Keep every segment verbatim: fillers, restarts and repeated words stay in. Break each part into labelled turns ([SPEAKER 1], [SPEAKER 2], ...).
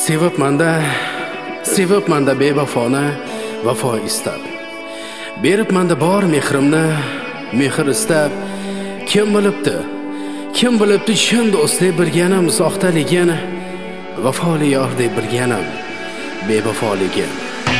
[SPEAKER 1] Sevibman-da, sevibman-da bevafoni, vafo istab. Beribman-da bor mehrimni, mehr istab. Kim bilibdi? Kim bilibdi chin do'stlik bilganim soxtaligini, vafoli yor deb bilganim bevafoligin.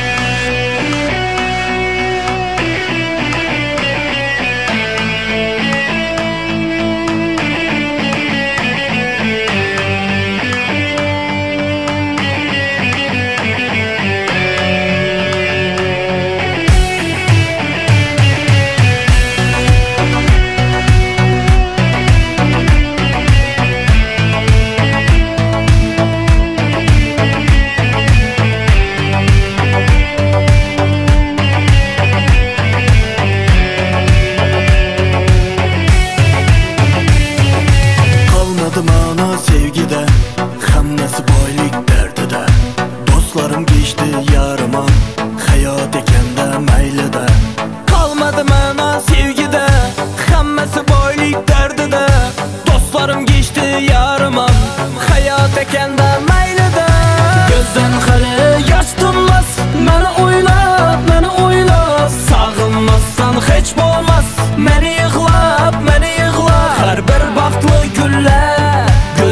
[SPEAKER 2] Mana sevgide, hammasi boylik derdida. Dostlarım geçti yarıma, hayat ekende maylida. Kalmadı mana sevgide, hammasi boylik derdida. Dostlarım geçti yarıma, hayat ekende maylida. Gözden hali yaş tunmaz, meni oylab, meni oylab. Sağınmazsan hiç bo'lmas, meni yıqlab, meni yıqlab. Her bir baxtlı güller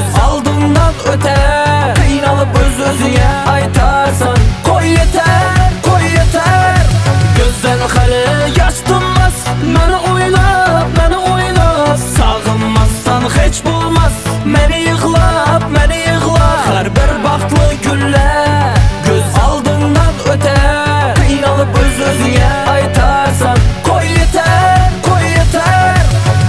[SPEAKER 2] öter, kıynalıp öz özüne aytarsan. Koy yeter, koy yeter. Gözden hali yaş tunmaz, meni oylab, meni oylab. Sağınmazsan hiç bo'lmas, meni yıqlab, meni yıqlab. Her bir baxtlı güller göz aldından öter, kıynalıp öz özüne aytarsan. Koy yeter, koy yeter.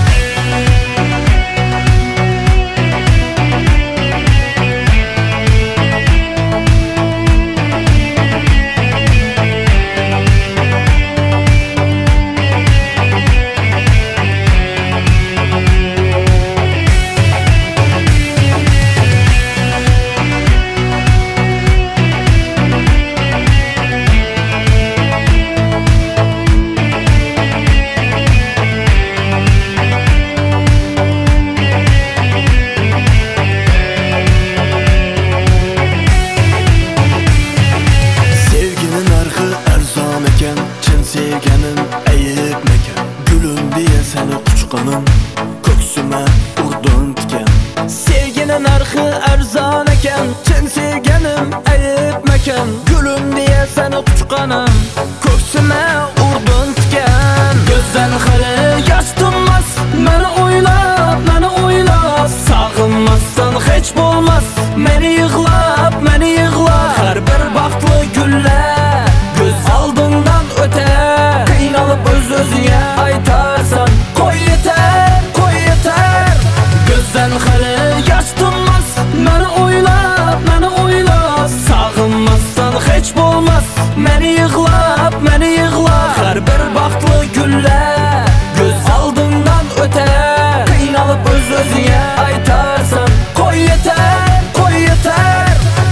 [SPEAKER 2] Sevgenin eyip mekan, gülüm diye seni uçqanım, köksüme urdun tiken. Sevginin narxı erzan eken, chin sevgenim eyip mekan, gülüm diye seni uçqanım, köksüme urdun tiken. Gözden hali yaş tunmaz, meni oylab, meni oylab. Sağınmazsan hiç bo'lmas, meni yıqlab, meni yıqlab. Her bir baxtlı güller göz aldından öter, kıynalıp öz özüne aytarsan. Koy yeter, koy yeter. Gözden hali yaş tunmaz, meni oylab, meni oylab. Sağınmazsan hiç bo'lmas, meni yıqlab, meni yıqlab. Her bir baxtlı güller göz aldından öter, kıynalıp öz özüne aytarsan. Koy yeter, koy yeter.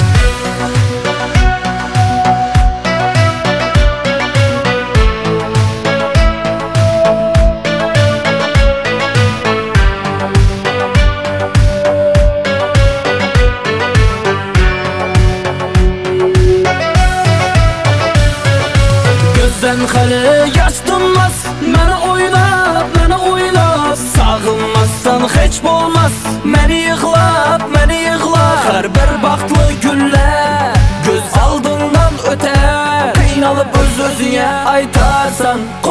[SPEAKER 2] Gözden hali yaş tunmaz, meni oylab, meni oylab. Sağınmazsan hiç bo'lmas, meni yıqlab, meni yıqlab. Her bir baxtlı güller göz aldından öter, kıynalıp öz özüne aytarsan.